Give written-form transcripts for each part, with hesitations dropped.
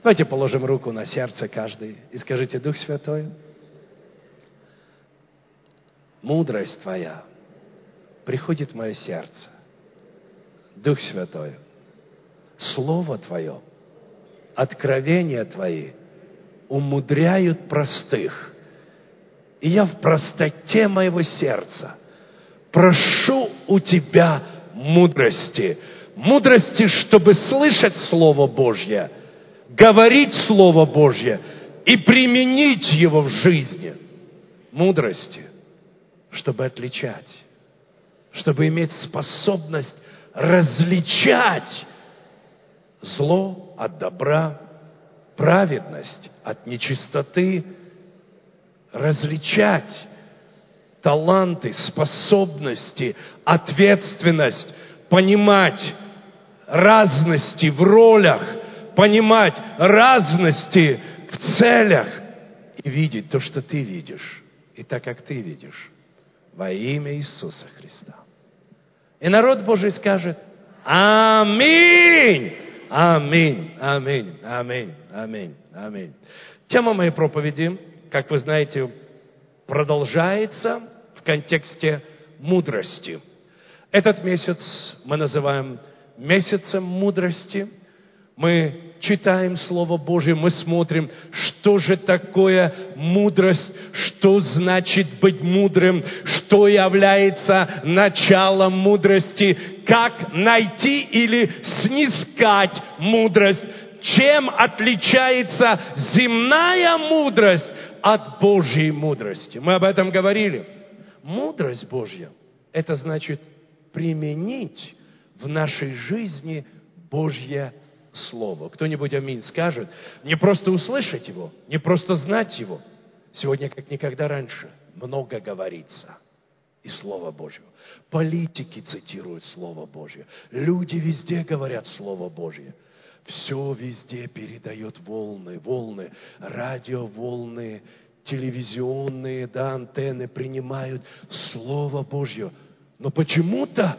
Давайте положим руку на сердце каждый и скажите: Дух Святой, мудрость Твоя приходит в мое сердце. Дух Святой, Слово Твое, откровения Твои умудряют простых. И я в простоте моего сердца прошу у Тебя мудрости. Мудрости, чтобы слышать Слово Божье, говорить Слово Божье и применить его в жизни. Мудрости, чтобы отличать, чтобы иметь способность различать зло от добра, праведность от нечистоты, различать таланты, способности, ответственность, понимать разности в ролях, понимать разности в целях и видеть то, что ты видишь, и так, как ты видишь, во имя Иисуса Христа. И народ Божий скажет: аминь, аминь, аминь, аминь, аминь, аминь. Тема моей проповеди, как вы знаете, продолжается в контексте мудрости. Этот месяц мы называем месяцем мудрости. Мы читаем Слово Божие, мы смотрим, что же такое мудрость, что значит быть мудрым, что является началом мудрости, как найти или снискать мудрость, чем отличается земная мудрость от Божьей мудрости. Мы об этом говорили. Мудрость Божья – это значит применить в нашей жизни Божье Слово. Кто-нибудь аминь скажет? Не просто услышать его, не просто знать его. Сегодня, как никогда раньше, много говорится из Слова Божьего. Политики цитируют Слово Божье. Люди везде говорят Слово Божье. Все везде передает волны, радиоволны, телевизионные, антенны принимают Слово Божье. Но почему-то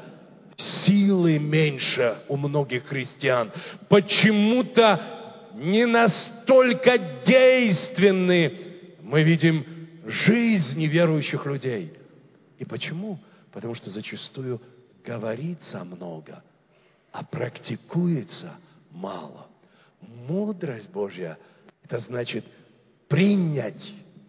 силы меньше у многих христиан. Почему-то не настолько действенны мы видим жизни верующих людей. И почему? Потому что зачастую говорится много, а практикуется мало. Мудрость Божья – это значит принять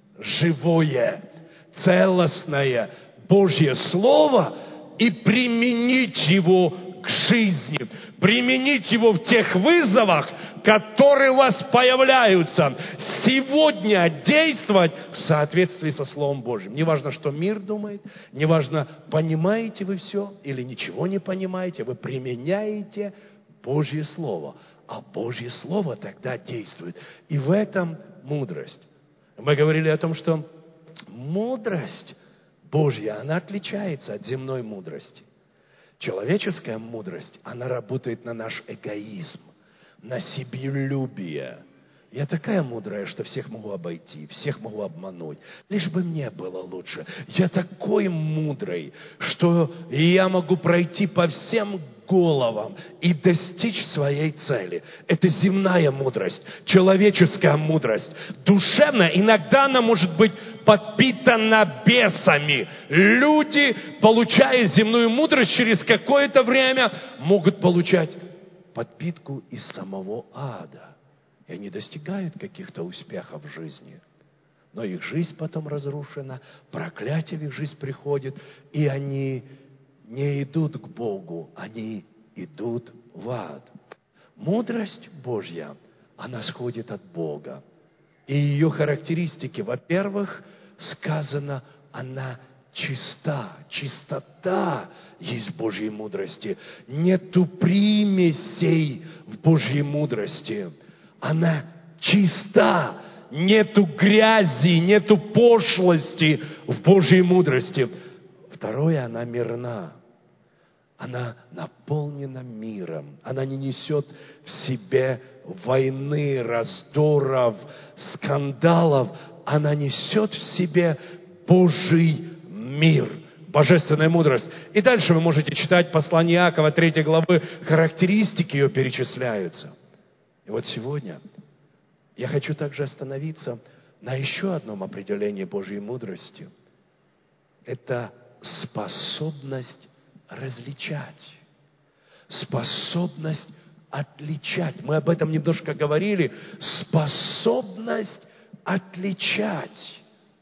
живое, целостное Божье Слово и применить его к жизни, применить его в тех вызовах, которые у вас появляются. Сегодня действовать в соответствии со Словом Божьим. Неважно, что мир думает, неважно, понимаете вы все или ничего не понимаете, вы применяете Божье Слово. А Божье Слово тогда действует. И в этом мудрость. Мы говорили о том, что мудрость Божья, она отличается от земной мудрости. Человеческая мудрость, она работает на наш эгоизм, на себелюбие. Я такая мудрая, что всех могу обойти, всех могу обмануть, лишь бы мне было лучше. Я такой мудрый, что я могу пройти по всем головам и достичь своей цели. Это земная мудрость, человеческая мудрость. Душевная, иногда она может быть подпитана бесами. Люди, получая земную мудрость, через какое-то время могут получать подпитку из самого ада. И они достигают каких-то успехов в жизни. Но их жизнь потом разрушена, проклятие в их жизнь приходит, и они не идут к Богу, они идут в ад. Мудрость Божья, она сходит от Бога. И ее характеристики, во-первых, сказано, она чиста. Чистота есть в Божьей мудрости. Нету примесей в Божьей мудрости. Она чиста. Нету грязи, нету пошлости в Божьей мудрости. Второе, она мирна. Она наполнена миром. Она не несет в себе войны, раздоров, скандалов. Она несет в себе Божий мир, божественная мудрость. И дальше вы можете читать послание Иакова, 3 главы, характеристики ее перечисляются. И вот сегодня Я хочу также остановиться на еще одном определении Божьей мудрости. Это способность различать. Способность отличать. Мы об этом немножко говорили. Способность отличать.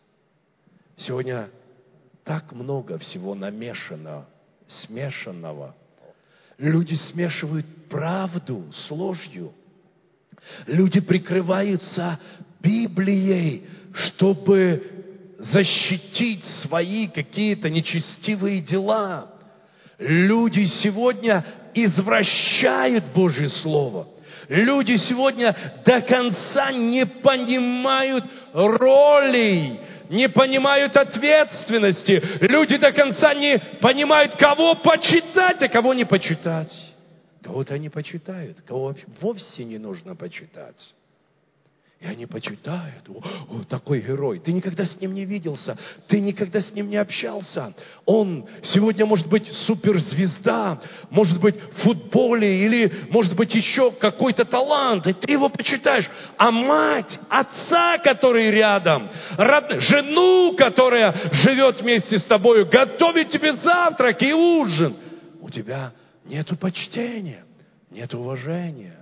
Сегодня так много всего намешанного, смешанного. Люди смешивают правду с ложью. Люди прикрываются Библией, чтобы защитить свои какие-то нечестивые дела. Люди сегодня извращают Божье Слово. Люди сегодня до конца не понимают ролей, не понимают ответственности. Люди до конца не понимают, кого почитать, а кого не почитать. Кого-то они почитают, кого вовсе не нужно почитать. И они почитают. О, такой герой. Ты никогда с ним не виделся. Ты никогда с ним не общался. Он сегодня может быть суперзвезда, может быть в футболе или может быть еще какой-то талант. И ты его почитаешь. А мать, отца, который рядом, жену, которая живет вместе с тобой, готовит тебе завтрак и ужин. У тебя нету почтения, нет уважения.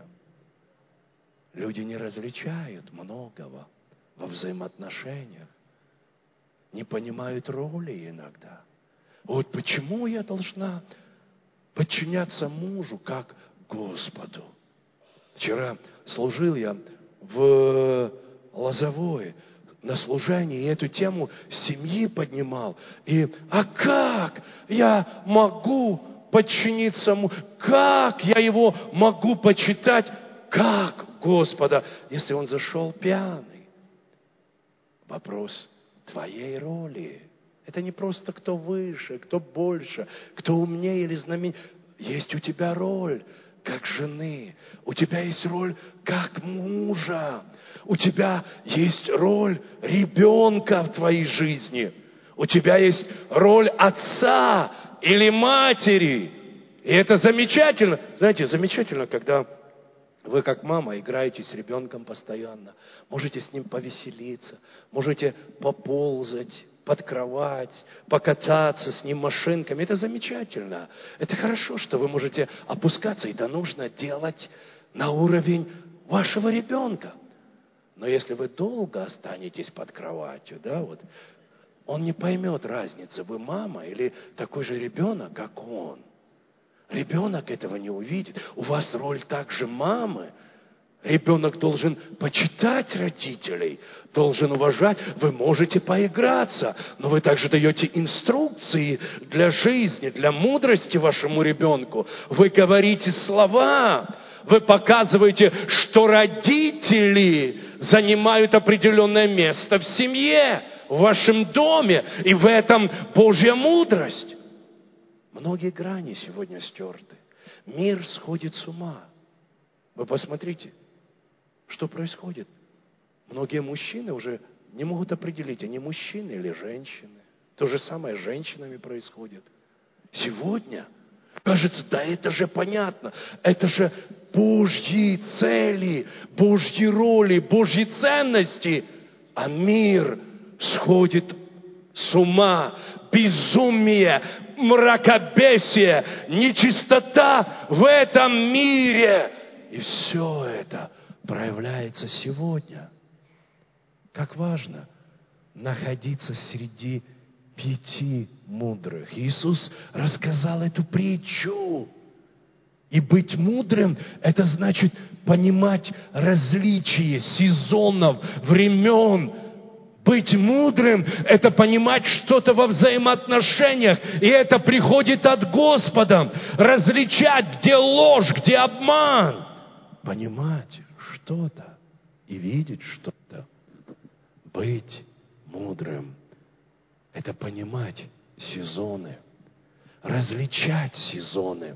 Люди не различают многого во взаимоотношениях, не понимают роли иногда. Вот почему я должна подчиняться мужу как Господу? Вчера служил я в Лозовой на служении, и эту тему семьи поднимал. А как я могу подчиниться мужу? Как я его могу почитать? Как Господа, если он зашел пьяный? Вопрос твоей роли. Это не просто кто выше, кто больше, кто умнее или знаменитее. Есть у тебя роль как жены. У тебя есть роль как мужа. У тебя есть роль ребенка в твоей жизни. У тебя есть роль отца или матери. И это замечательно. Знаете, замечательно, когда вы, как мама, играете с ребенком постоянно. Можете с ним повеселиться, можете поползать под кровать, покататься с ним машинками. Это замечательно. Это хорошо, что вы можете опускаться. Это нужно делать на уровень вашего ребенка. Но если вы долго останетесь под кроватью, он не поймет разницы, вы мама или такой же ребенок, как он. Ребенок этого не увидит. У вас роль также мамы. Ребенок должен почитать родителей, должен уважать. Вы можете поиграться, но вы также даете инструкции для жизни, для мудрости вашему ребенку. Вы говорите слова, вы показываете, что родители занимают определенное место в семье, в вашем доме, и в этом Божья мудрость. Многие грани сегодня стерты. Мир сходит с ума. Вы посмотрите, что происходит. Многие мужчины уже не могут определить, они мужчины или женщины. То же самое с женщинами происходит. Сегодня кажется, да это же понятно. Это же Божьи цели, Божьи роли, Божьи ценности. А мир сходит с ума. Безумие, мракобесие, нечистота в этом мире. И все это проявляется сегодня. Как важно находиться среди 5 мудрых. Иисус рассказал эту притчу. И быть мудрым, это значит понимать различия сезонов, времен. Быть мудрым – это понимать что-то во взаимоотношениях. И это приходит от Господа. Различать, где ложь, где обман. Понимать что-то и видеть что-то. Быть мудрым – это понимать сезоны. Различать сезоны.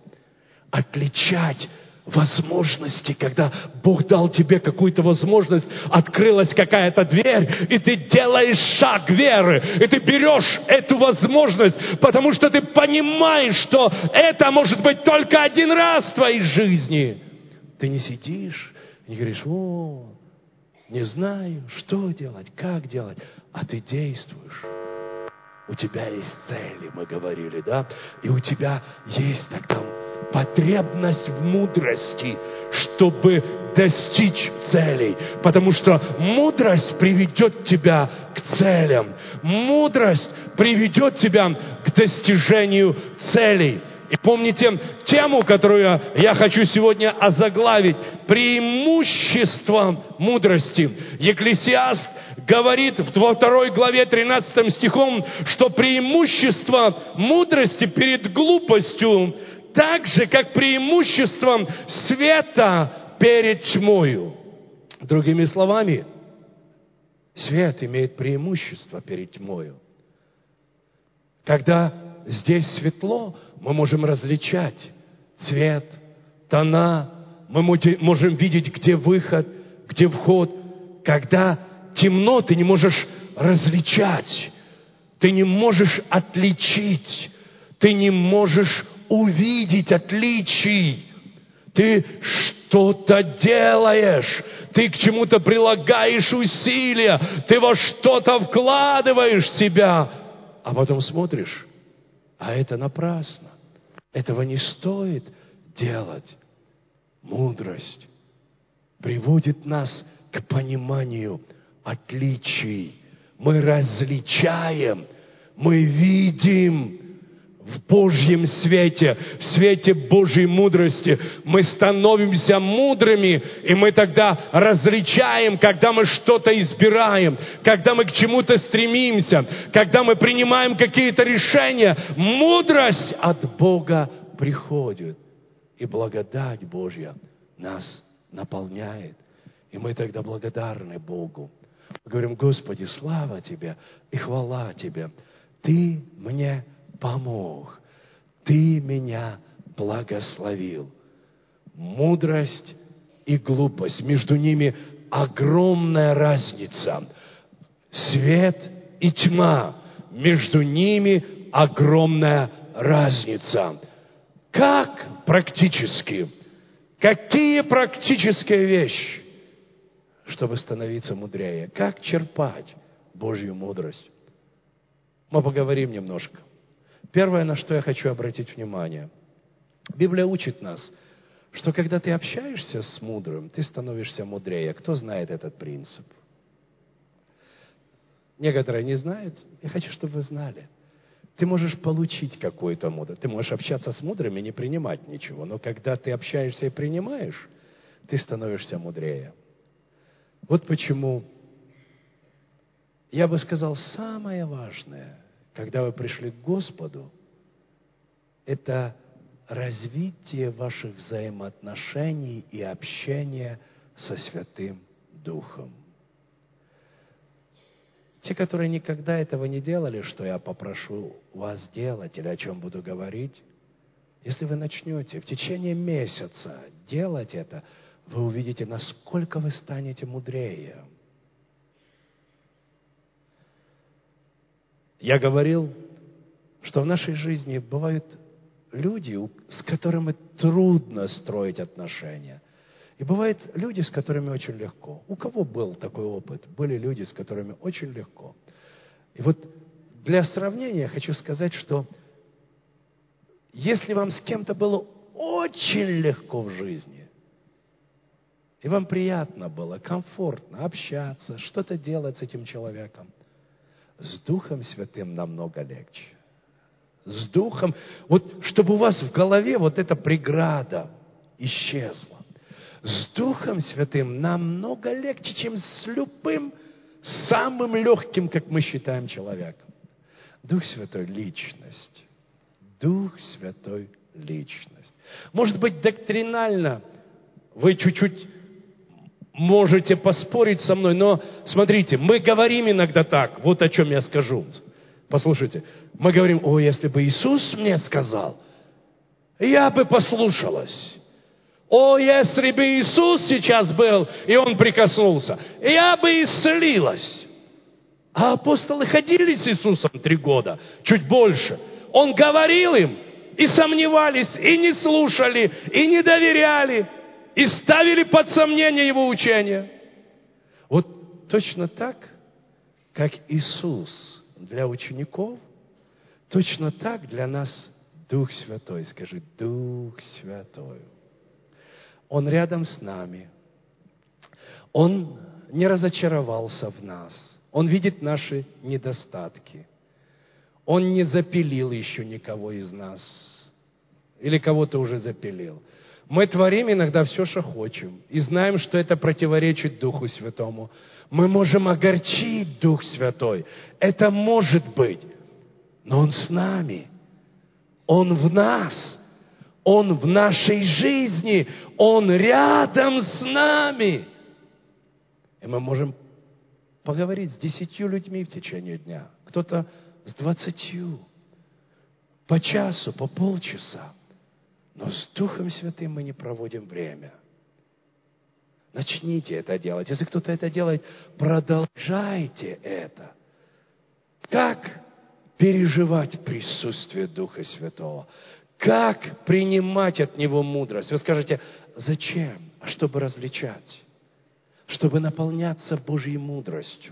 Отличать возможности, когда Бог дал тебе какую-то возможность, открылась какая-то дверь, и ты делаешь шаг веры, и ты берешь эту возможность, потому что ты понимаешь, что это может быть только один раз в твоей жизни. Ты не сидишь, не говоришь, Не знаю, что делать, как делать, а ты действуешь. У тебя есть цели, мы говорили, да? И у тебя есть тогда потребность в мудрости, чтобы достичь целей. Потому что мудрость приведет тебя к целям. Мудрость приведет тебя к достижению целей. И помните тему, которую я хочу сегодня озаглавить. Преимущество мудрости. Екклесиаст говорит во 2 главе 13 стихом, что преимущество мудрости перед глупостью так же, как преимуществом света перед тьмою. Другими словами, свет имеет преимущество перед тьмою. Когда здесь светло, мы можем различать цвет, тона, мы можем видеть, где выход, где вход. Когда темно, ты не можешь различать, ты не можешь отличить, ты не можешь увидеть отличий. Ты что-то делаешь, ты к чему-то прилагаешь усилия, ты во что-то вкладываешь себя, а потом смотришь, а это напрасно. Этого не стоит делать. Мудрость приводит нас к пониманию отличий. Мы различаем, мы видим в Божьем свете, в свете Божьей мудрости. Мы становимся мудрыми, и мы тогда различаем, когда мы что-то избираем, когда мы к чему-то стремимся, когда мы принимаем какие-то решения. Мудрость от Бога приходит, и благодать Божья нас наполняет. И мы тогда благодарны Богу. Мы говорим: Господи, слава Тебе и хвала Тебе. Ты мне помог. Ты меня благословил. Мудрость и глупость. Между ними огромная разница. Свет и тьма. Между ними огромная разница. Как практически? Какие практические вещи, чтобы становиться мудрее? Как черпать Божью мудрость? Мы поговорим немножко. Первое, на что я хочу обратить внимание. Библия учит нас, что когда ты общаешься с мудрым, ты становишься мудрее. Кто знает этот принцип? Некоторые не знают. Я хочу, чтобы вы знали. Ты можешь получить какую-то мудрость. Ты можешь общаться с мудрыми и не принимать ничего. Но когда ты общаешься и принимаешь, ты становишься мудрее. Вот почему я бы сказал, самое важное, когда вы пришли к Господу, это развитие ваших взаимоотношений и общения со Святым Духом. Те, которые никогда этого не делали, что я попрошу вас делать или о чем буду говорить, если вы начнете в течение месяца делать это, вы увидите, насколько вы станете мудрее. Я говорил, что в нашей жизни бывают люди, с которыми трудно строить отношения. И бывают люди, с которыми очень легко. У кого был такой опыт? Были люди, с которыми очень легко. И вот для сравнения хочу сказать, что если вам с кем-то было очень легко в жизни, и вам приятно было, комфортно общаться, что-то делать с этим человеком, с Духом Святым намного легче. С Духом, вот чтобы у вас в голове вот эта преграда исчезла. С Духом Святым намного легче, чем с любым самым легким, как мы считаем, человеком. Дух Святой – личность. Дух Святой – личность. Может быть, доктринально вы чуть-чуть можете поспорить со мной, но смотрите, мы говорим иногда так, вот о чем я скажу. Послушайте, мы говорим: о, если бы Иисус мне сказал, я бы послушалась. О, если бы Иисус сейчас был, и Он прикоснулся, я бы исцелилась. А апостолы ходили с Иисусом 3 года, чуть больше. Он говорил им, и сомневались, и не слушали, и не доверяли, и ставили под сомнение Его учение. Вот точно так, как Иисус для учеников, точно так для нас Дух Святой. Скажи, Дух Святой. Он рядом с нами. Он не разочаровался в нас. Он видит наши недостатки. Он не запилил еще никого из нас. Или кого-то уже запилил. Мы творим иногда все, что хотим. И знаем, что это противоречит Духу Святому. Мы можем огорчить Дух Святой. Это может быть. Но Он с нами. Он в нас. Он в нашей жизни. Он рядом с нами. И мы можем поговорить с 10 людьми в течение дня. Кто-то с 20. По часу, по полчаса. Но с Духом Святым мы не проводим время. Начните это делать. Если кто-то это делает, продолжайте это. Как переживать присутствие Духа Святого? Как принимать от Него мудрость? Вы скажете, зачем? А чтобы различать. Чтобы наполняться Божьей мудростью.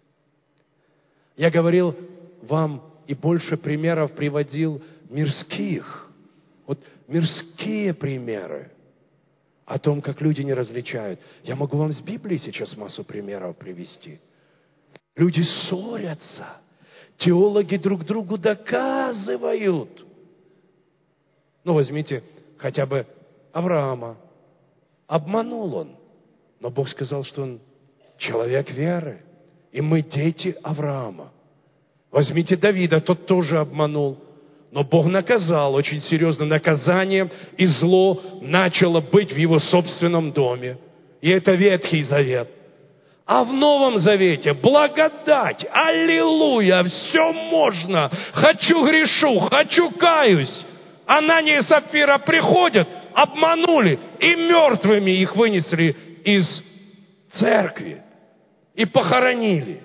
Я говорил вам и больше примеров приводил мирских. Вот мирские примеры о том, как люди не различают. Я могу вам с Библии сейчас массу примеров привести. Люди ссорятся. Теологи друг другу доказывают. Ну, возьмите хотя бы Авраама. Обманул он. Но Бог сказал, что он человек веры. И мы дети Авраама. Возьмите Давида, тот тоже обманул. Но Бог наказал, очень серьезное наказание, и зло начало быть в его собственном доме. И это Ветхий Завет. А в Новом Завете благодать, аллилуйя, все можно. Хочу грешу, хочу каюсь. Анания и Сапфира приходят, обманули, и мертвыми их вынесли из церкви. И похоронили.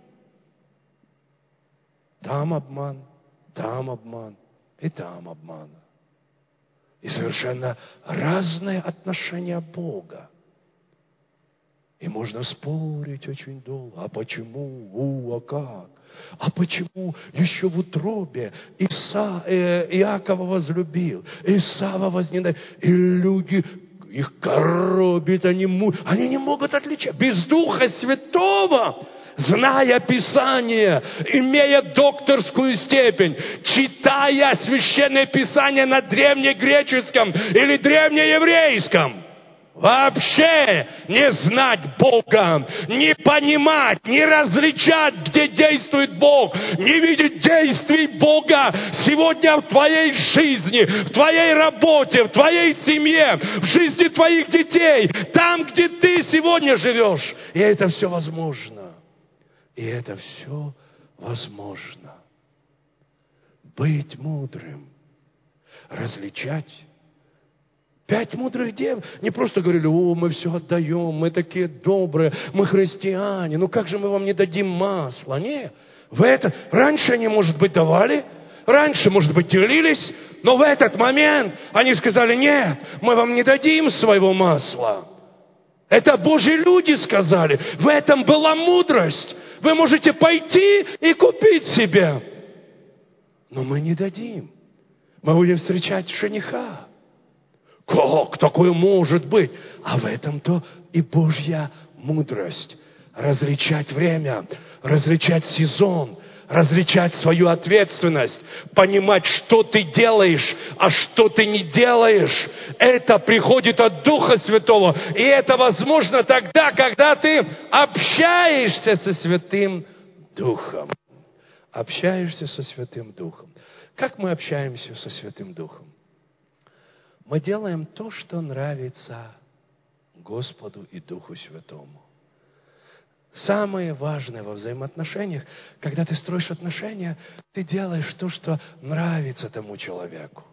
Там обман, и там обман. И совершенно разные отношения Бога. И можно спорить очень долго. А почему? А как? А почему еще в утробе Иакова возлюбил, Исава возненавидел? И люди, их коробит, они не могут отличать. Без Духа Святого, зная Писание, имея докторскую степень, читая Священное Писание на древнегреческом или древнееврейском, вообще не знать Бога, не понимать, не различать, где действует Бог, не видеть действий Бога сегодня в твоей жизни, в твоей работе, в твоей семье, в жизни твоих детей, там, где ты сегодня живешь. И это все возможно. И это все возможно. Быть мудрым, различать. 5 мудрых дев не просто говорили, мы все отдаем, мы такие добрые, мы христиане, как же мы вам не дадим масла? Нет, раньше они, может быть, давали, раньше, может быть, делились, но в этот момент они сказали, нет, мы вам не дадим своего масла. Это Божьи люди сказали, в этом была мудрость. Вы можете пойти и купить себе, но мы не дадим. Мы будем встречать жениха. Как такое может быть? А в этом-то и Божья мудрость. Различать время, различать сезон, различать свою ответственность, понимать, что ты делаешь, а что ты не делаешь. Это приходит от Духа Святого. И это возможно тогда, когда ты общаешься со Святым Духом. Общаешься со Святым Духом. Как мы общаемся со Святым Духом? Мы делаем то, что нравится Господу и Духу Святому. Самое важное во взаимоотношениях, когда ты строишь отношения, ты делаешь то, что нравится тому человеку.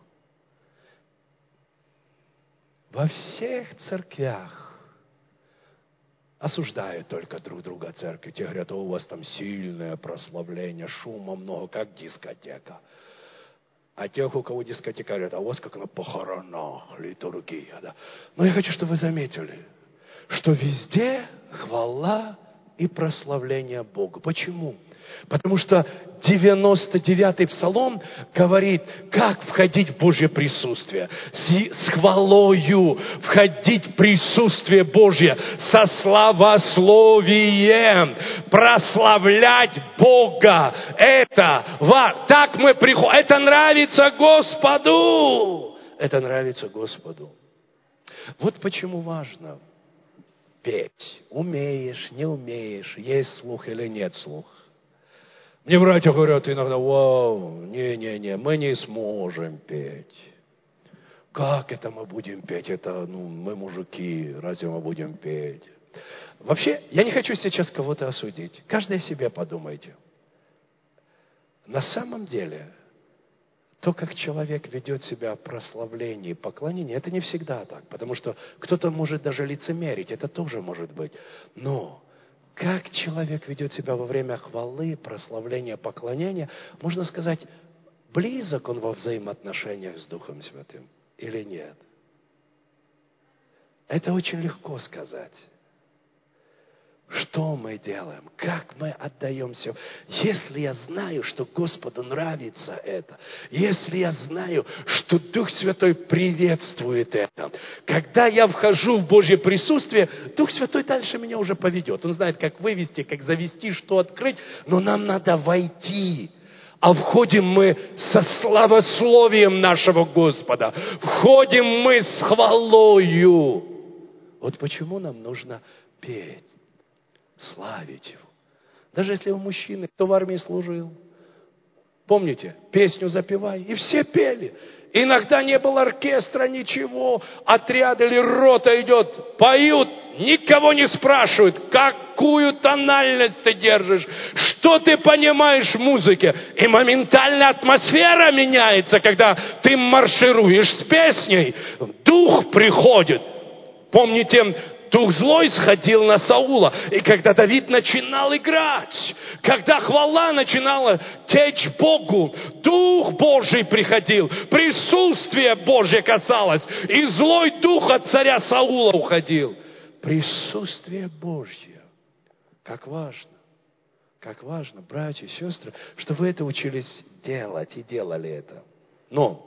Во всех церквях осуждают только друг друга церкви. Те говорят, у вас там сильное прославление, шума много, как дискотека. А тех, у кого дискотека, говорят, а у вас как на похоронах, литургия. Да? Но я хочу, чтобы вы заметили, что везде хвала и прославления Бога. Почему? Потому что 99-й псалом говорит, как входить в Божье присутствие. С хвалою входить в присутствие Божье, со славословием, прославлять Бога. Так мы приходим. Это нравится Господу. Это нравится Господу. Вот почему важно петь. Умеешь, не умеешь, есть слух или нет слуха. Мне братья говорят иногда, не, мы не сможем петь. Как это мы будем петь? Мы мужики, разве мы будем петь? Вообще, я не хочу сейчас кого-то осудить. Каждый о себе подумайте. На самом деле, то, как человек ведет себя в прославлении, поклонении, это не всегда так. Потому что кто-то может даже лицемерить, это тоже может быть. Но как человек ведет себя во время хвалы, прославления, поклонения, можно сказать, близок он во взаимоотношениях с Духом Святым или нет? Это очень легко сказать. Что мы делаем? Как мы отдаемся? Если я знаю, что Господу нравится это, если я знаю, что Дух Святой приветствует это, когда я вхожу в Божье присутствие, Дух Святой дальше меня уже поведет. Он знает, как вывести, как завести, что открыть, но нам надо войти. А входим мы со славословием нашего Господа. Входим мы с хвалою. Вот почему нам нужно петь. Славить Его. Даже если вы мужчина, кто в армии служил. Помните, песню запевай. И все пели. Иногда не было оркестра, ничего. Отряд или рота идет, поют. Никого не спрашивают, какую тональность ты держишь, что ты понимаешь в музыке. И моментально атмосфера меняется, когда ты маршируешь с песней. Дух приходит. Помните, Дух злой сходил на Саула. И когда Давид начинал играть, когда хвала начинала течь Богу, Дух Божий приходил, присутствие Божье касалось, и злой дух от царя Саула уходил. Присутствие Божье. Как важно, братья и сестры, что вы это учились делать и делали это. Но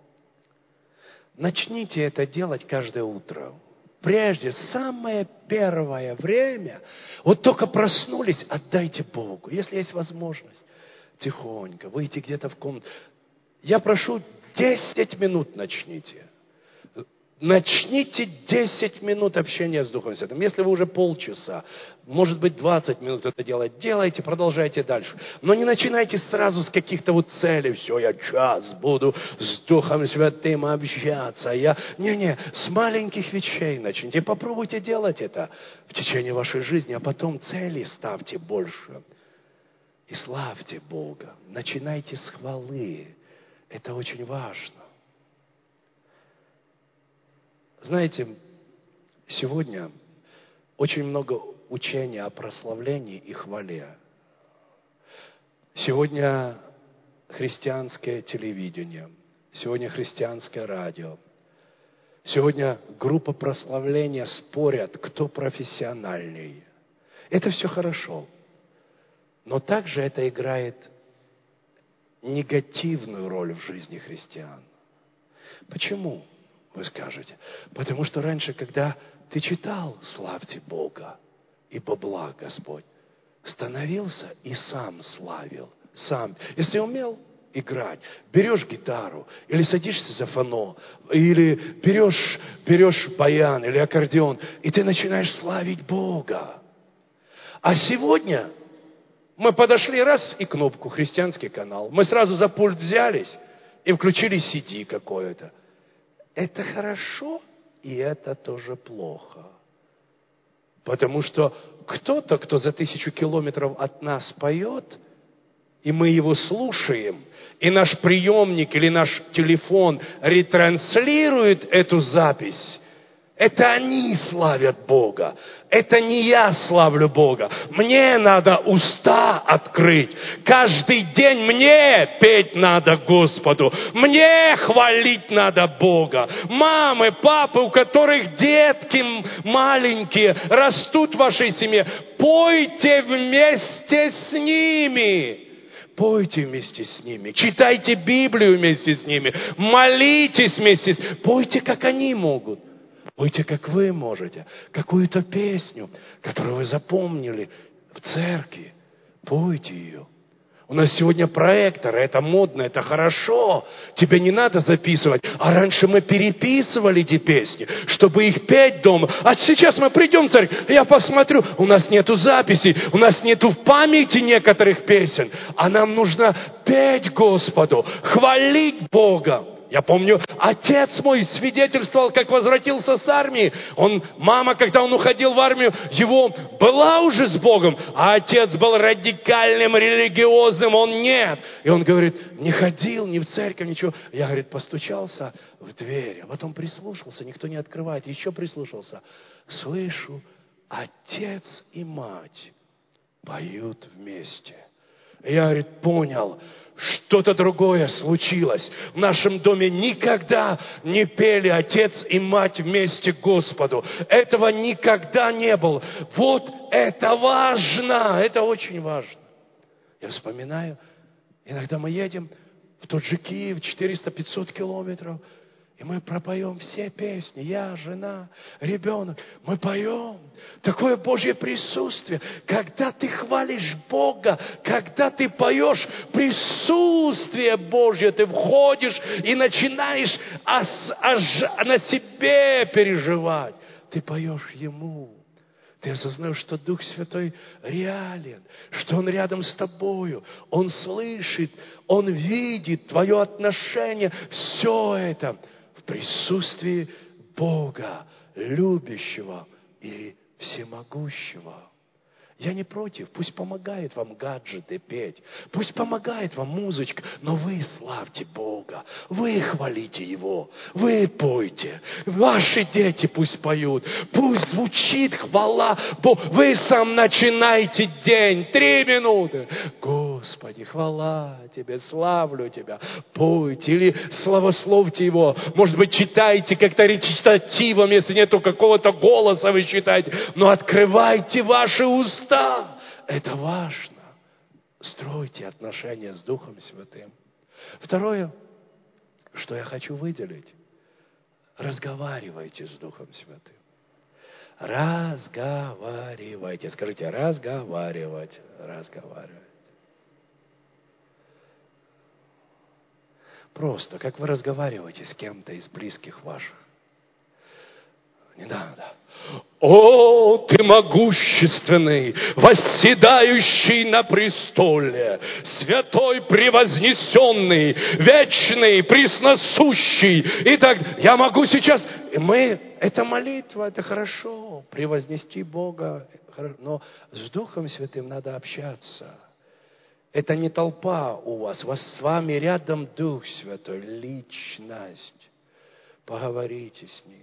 начните это делать каждое утро. Прежде, самое первое время, вот только проснулись, отдайте Богу. Если есть возможность, тихонько выйти где-то в комнату. Я прошу, 10 минут начните. Начните 10 минут общения с Духом Святым. Если вы уже полчаса, может быть 20 минут это делать, делайте, продолжайте дальше. Но не начинайте сразу с каких-то целей. Все, я час буду с Духом Святым общаться. Не, с маленьких вещей начните. Попробуйте делать это в течение вашей жизни, а потом цели ставьте больше. И славьте Бога. Начинайте с хвалы. Это очень важно. Знаете, сегодня очень много учения о прославлении и хвале. Сегодня христианское телевидение, сегодня христианское радио, сегодня группа прославления спорят, кто профессиональней. Это все хорошо, но также это играет негативную роль в жизни христиан. Почему? Вы скажете. Потому что раньше, когда ты читал «Славьте Бога, ибо благ Господь», становился и сам славил. Сам. Если умел играть, берешь гитару, или садишься за фано, или берешь баян или аккордеон, и ты начинаешь славить Бога. А сегодня мы подошли раз и кнопку «Христианский канал». Мы сразу за пульт взялись и включили CD какое-то. Это хорошо, и это тоже плохо. Потому что кто-то, кто за 1000 километров от нас поет, и мы его слушаем, и наш приемник или наш телефон ретранслирует эту запись, Это они славят Бога. Это не я славлю Бога. Мне надо уста открыть. Каждый день мне петь надо Господу. Мне хвалить надо Бога. Мамы, папы, у которых детки маленькие, растут в вашей семье, пойте вместе с ними. Пойте вместе с ними, читайте Библию вместе с ними, молитесь вместе с ними. Пойте, как они могут. Пойте, как вы можете. Какую-то песню, которую вы запомнили в церкви. Пойте ее. У нас сегодня проектор, это модно, это хорошо. Тебе не надо записывать. А раньше мы переписывали эти песни, чтобы их петь дома. А сейчас мы придем в церковь, я посмотрю, у нас нету записей, у нас нету в памяти некоторых песен. А нам нужно петь Господу, хвалить Бога. Я помню, отец мой свидетельствовал, как возвратился с армии. Мама, когда он уходил в армию, его была уже с Богом, а отец был радикальным, религиозным, он нет. И он говорит, не ходил ни в церковь, ничего. Я, говорит, постучался в дверь, а потом прислушался, никто не открывает. Еще прислушался. Слышу, отец и мать поют вместе. Я, говорит, понял, что-то другое случилось. В нашем доме никогда не пели отец и мать вместе Господу. Этого никогда не было. Вот это важно, это очень важно. Я вспоминаю, иногда мы едем в тот же Киев, 400-500 километров, и мы пропоем все песни. Я, жена, ребенок. Мы поем. Такое Божье присутствие. Когда ты хвалишь Бога, когда ты поешь присутствие Божье, ты входишь и начинаешь на себе переживать. Ты поешь Ему. Ты осознаешь, что Дух Святой реален, что Он рядом с тобою. Он слышит, Он видит твое отношение. Все это в присутствии Бога, любящего и всемогущего. Я не против, пусть помогает вам гаджеты петь, пусть помогает вам музычка, но вы славьте Бога, вы хвалите Его, вы пойте, ваши дети пусть поют, пусть звучит хвала Богу, вы сам начинайте день, 3 минуты. Господи, хвала Тебе, славлю Тебя, пойте или славословьте Его, может быть, читайте как-то речитативом, если нету какого-то голоса, вы читаете, но открывайте ваши уста. Это важно. Стройте отношения с Духом Святым. Второе, что я хочу выделить. Разговаривайте с Духом Святым. Разговаривайте. Скажите, разговаривать. Разговаривать. Просто, как вы разговариваете с кем-то из близких ваших. Не надо. О, ты могущественный, восседающий на престоле, святой, превознесенный, вечный, пресносущий. Итак, я могу сейчас... Это молитва, это хорошо, превознести Бога. Но с Духом Святым надо общаться. Это не толпа у вас с вами рядом Дух Святой, личность. Поговорите с Ним.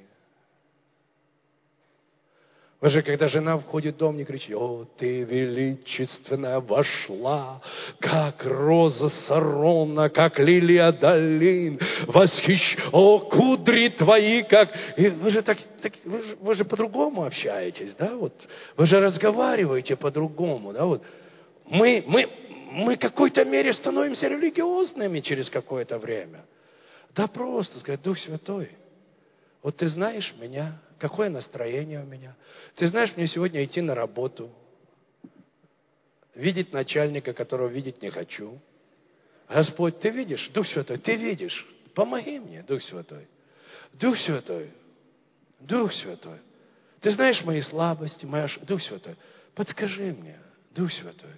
Вы же, когда жена входит в дом, не кричите: «О, ты величественная вошла, как роза Сарона, как лилия долин, О, кудри твои, как...» И вы же по-другому общаетесь, да? Вот. Вы же разговариваете по-другому, да? Вот. Мы в какой-то мере становимся религиозными через какое-то время. Да просто сказать: Дух Святой, вот ты знаешь меня, какое настроение у меня. Ты знаешь, мне сегодня идти на работу, видеть начальника, которого видеть не хочу. Господь, ты видишь? Дух Святой, ты видишь? Помоги мне, Дух Святой. Дух Святой, Дух Святой. Ты знаешь мои слабости, Дух Святой, подскажи мне, Дух Святой.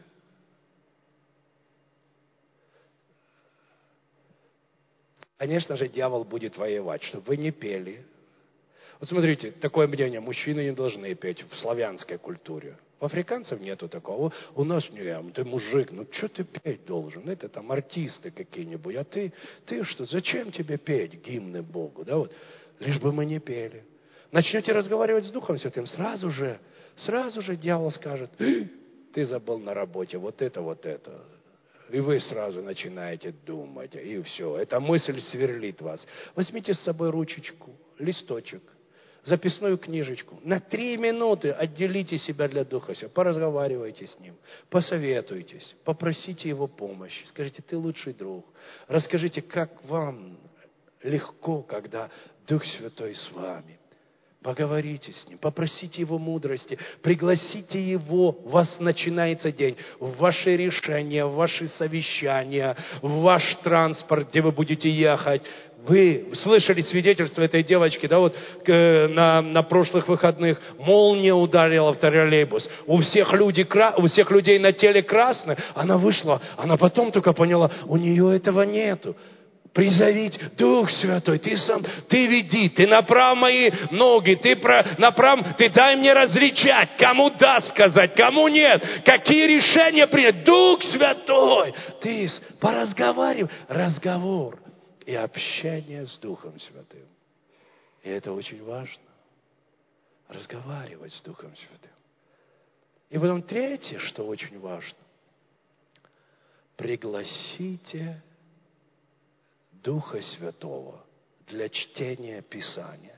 Конечно же, дьявол будет воевать, чтобы вы не пели. Вот смотрите, такое мнение: мужчины не должны петь в славянской культуре. У африканцев нету такого. У нас нет, ты мужик, что ты петь должен? Это там артисты какие-нибудь. А ты что, зачем тебе петь гимны Богу? Да, вот. Лишь бы мы не пели. начнете разговаривать с Духом Святым, сразу же дьявол скажет: ты забыл на работе вот это. И вы сразу начинаете думать, и все. Эта мысль сверлит вас. Возьмите с собой ручечку, листочек, записную книжечку. На 3 минуты отделите себя для Духа Святого. Поразговаривайте с Ним, посоветуйтесь, попросите Его помощи. Скажите: ты лучший друг. Расскажите, как вам легко, когда Дух Святой с вами. Поговорите с Ним, попросите Его мудрости, пригласите Его, у вас начинается день, в ваши решения, в ваши совещания, в ваш транспорт, где вы будете ехать. Вы слышали свидетельство этой девочки, да, вот на прошлых выходных молния ударила в троллейбус. У всех людей на теле красное. Она вышла, она потом только поняла, у нее этого нету. Призовите: Дух Святой, ты веди, ты направь мои ноги, ты дай мне различать, кому да сказать, кому нет, какие решения принять. Дух Святой, ты поразговаривай. Разговор и общение с Духом Святым. И это очень важно. Разговаривать с Духом Святым. И потом третье, что очень важно. Пригласите Духа Святого для чтения Писания.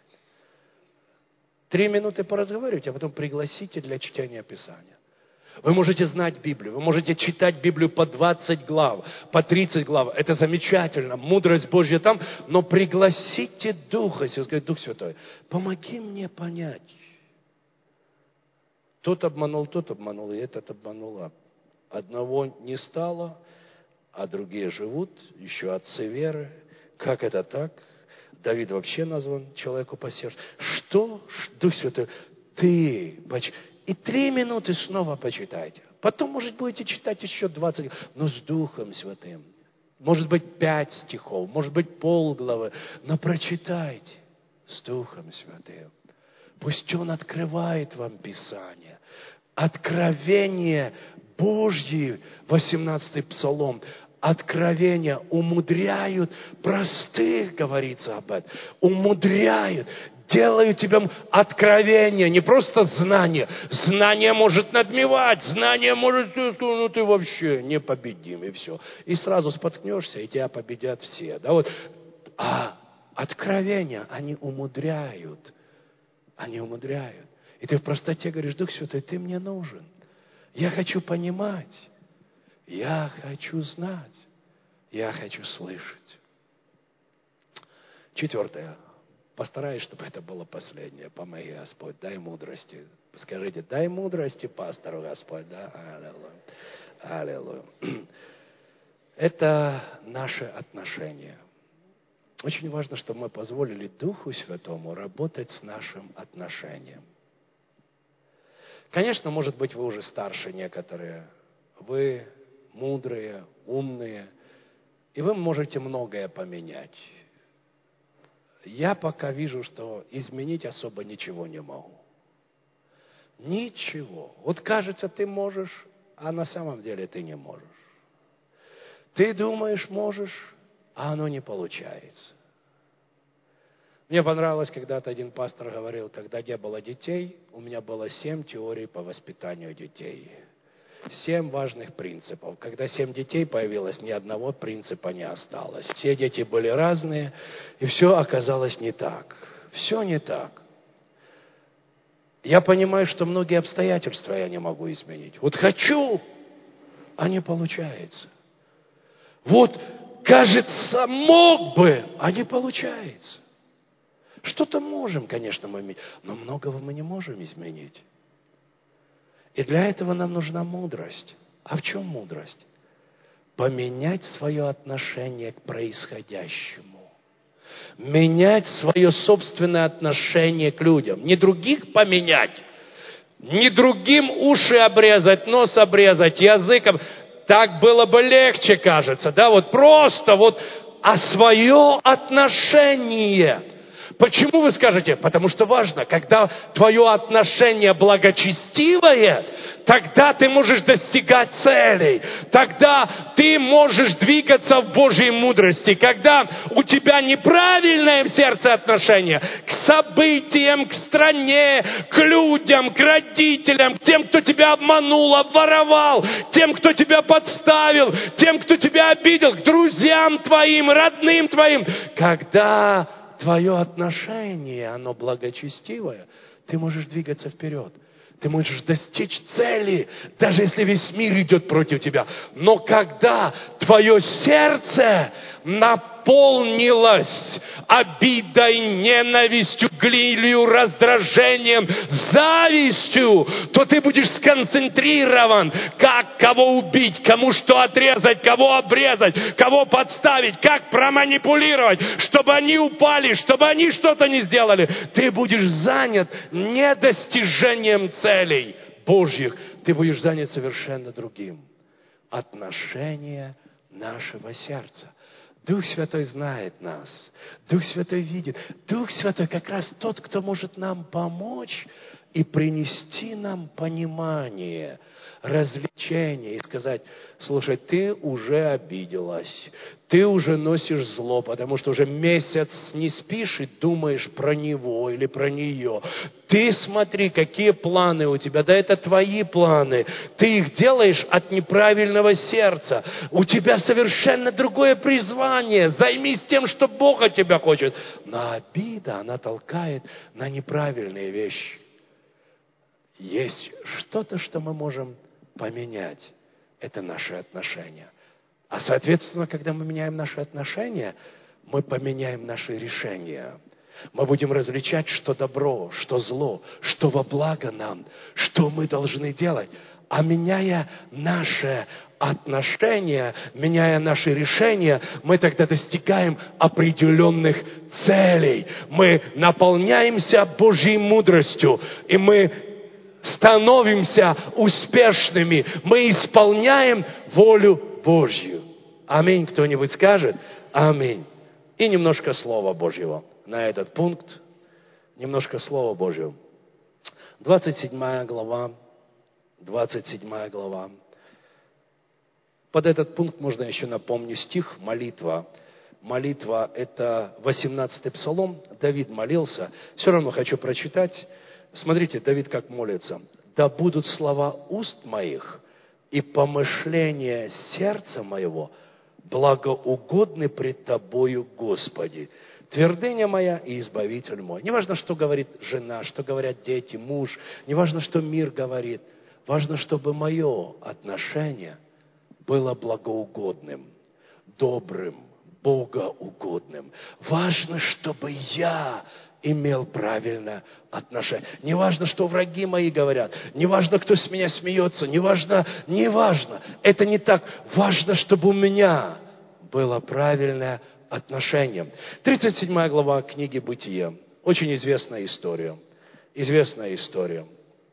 3 минуты поразговаривайте, а потом пригласите для чтения Писания. Вы можете знать Библию, вы можете читать Библию по 20 глав, по 30 глав. Это замечательно, мудрость Божья там. Но пригласите Духа Святого. Скажите: Дух Святой, помоги мне понять. Тот обманул, и этот обманул. Одного не стало, а другие живут, еще отцы веры. Как это так? Давид вообще назван человеку по сердцу. Что? Дух Святой, и 3 минуты снова почитайте. Потом, может, будете читать еще 20, но с Духом Святым. Может быть, 5 стихов, может быть, полглавы. Но прочитайте с Духом Святым. Пусть Он открывает вам Писание. Откровение Божьи, 18-й Псалом, откровения умудряют простых, говорится об этом, умудряют, делают тебе откровение, не просто знание. Знание может надмевать, знание может сказать: ну ты вообще непобедим, и все. И сразу споткнешься, и тебя победят все. Да, вот. А откровения, они умудряют. И ты в простоте говоришь: Дух Святой, ты мне нужен. Я хочу понимать. Я хочу знать. Я хочу слышать. 4. Постараюсь, чтобы это было последнее. Помоги, Господь, дай мудрости. Скажите: дай мудрости пастору, Господь. Да? Аллилуйя. Это наши отношения. Очень важно, чтобы мы позволили Духу Святому работать с нашим отношением. Конечно, может быть, вы уже старше некоторые. Вы мудрые, умные. И вы можете многое поменять. Я пока вижу, что изменить особо ничего не могу. Ничего. Вот кажется, ты можешь, а на самом деле ты не можешь. Ты думаешь, можешь, а оно не получается. Мне понравилось, когда-то один пастор говорил: когда не было детей, у меня было 7 теорий по воспитанию детей. 7 важных принципов. Когда 7 детей появилось, ни одного принципа не осталось. Все дети были разные, и все оказалось не так. Все не так. Я понимаю, что многие обстоятельства я не могу изменить. Вот хочу, а не получается. Вот, кажется, мог бы, а не получается. Что-то можем, конечно, мы изменить, но многого мы не можем изменить. И для этого нам нужна мудрость. А в чем мудрость? Поменять свое отношение к происходящему. Менять свое собственное отношение к людям. Не других поменять, не другим уши обрезать, нос обрезать, языком. Так было бы легче, кажется. Да, вот просто вот, а свое отношение. Почему вы скажете? Потому что важно, когда твое отношение благочестивое, тогда ты можешь достигать целей, тогда ты можешь двигаться в Божьей мудрости. Когда у тебя неправильное в сердце отношение к событиям, к стране, к людям, к родителям, к тем, кто тебя обманул, обворовал, тем, кто тебя подставил, тем, кто тебя обидел, к друзьям твоим, родным твоим. Когда твое отношение, оно благочестивое, ты можешь двигаться вперед. Ты можешь достичь цели, даже если весь мир идет против тебя. Но когда твое сердце наполнилось обидой, ненавистью, гнилью, раздражением, завистью, то ты будешь сконцентрирован, как кого убить, кому что отрезать, кого обрезать, кого подставить, как проманипулировать, чтобы они упали, чтобы они что-то не сделали. Ты будешь занят не достижением целей Божьих, ты будешь занят совершенно другим. Отношение нашего сердца. Дух Святой знает нас. Дух Святой видит. Дух Святой как раз тот, кто может нам помочь и принести нам понимание, развлечение и сказать: слушай, ты уже обиделась, ты уже носишь зло, потому что уже месяц не спишь и думаешь про него или про нее. Ты смотри, какие планы у тебя, да это твои планы. Ты их делаешь от неправильного сердца. У тебя совершенно другое призвание. Займись тем, что Бог от тебя хочет. Но обида, она толкает на неправильные вещи. Есть что-то, что мы можем поменять. Это наши отношения. А соответственно, когда мы меняем наши отношения, мы поменяем наши решения. Мы будем различать, что добро, что зло, что во благо нам, что мы должны делать. А меняя наши отношения, меняя наши решения, мы тогда достигаем определенных целей. Мы наполняемся Божьей мудростью, и мы становимся успешными. Мы исполняем волю Божью. Аминь. Кто-нибудь скажет? Аминь. И немножко Слова Божьего на этот пункт. Немножко Слова Божьего. 27 глава. 27 глава. Под этот пункт можно еще напомнить стих «Молитва». Молитва – это 18-й псалом. Давид молился. Все равно хочу прочитать. Смотрите, Давид как молится. «Да будут слова уст моих и помышления сердца моего благоугодны пред Тобою, Господи, твердыня моя и избавитель мой». Неважно, что говорит жена, что говорят дети, муж, неважно, что мир говорит. Важно, чтобы мое отношение было благоугодным, добрым, богоугодным. Важно, чтобы я имел правильное отношение. Не важно, что враги мои говорят. Не важно, кто с меня смеется. Не важно. Это не так. Важно, чтобы у меня было правильное отношение. 37 глава книги «Бытие». Очень известная история. Известная история.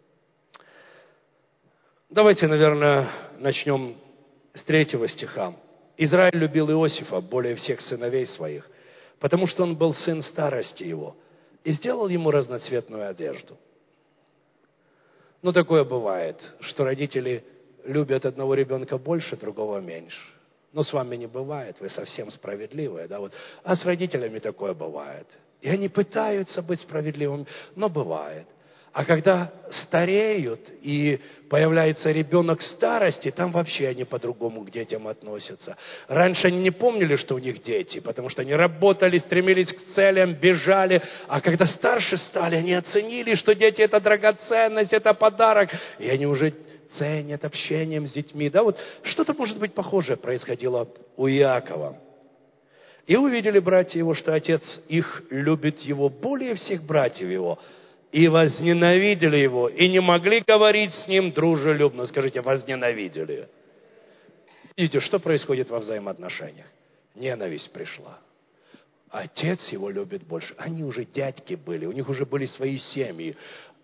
Давайте, наверное, начнем с 3 стиха. «Израиль любил Иосифа более всех сыновей своих, потому что он был сын старости его, и сделал ему разноцветную одежду». Ну, такое бывает, что родители любят одного ребенка больше, другого меньше. Но с вами не бывает, вы совсем справедливые, да, вот. А с родителями такое бывает. И они пытаются быть справедливыми, но бывает. А когда стареют и появляется ребенок старости, там вообще они по-другому к детям относятся. Раньше они не помнили, что у них дети, потому что они работали, стремились к целям, бежали. А когда старше стали, они оценили, что дети – это драгоценность, это подарок. И они уже ценят общением с детьми. Да, вот что-то, может быть, похожее происходило у Иакова. И увидели братья его, что отец их любит его более всех братьев его, и возненавидели его, и не могли говорить с ним дружелюбно. Скажите, возненавидели. Видите, что происходит во взаимоотношениях? Ненависть пришла. Отец его любит больше. Они уже дядьки были, у них уже были свои семьи.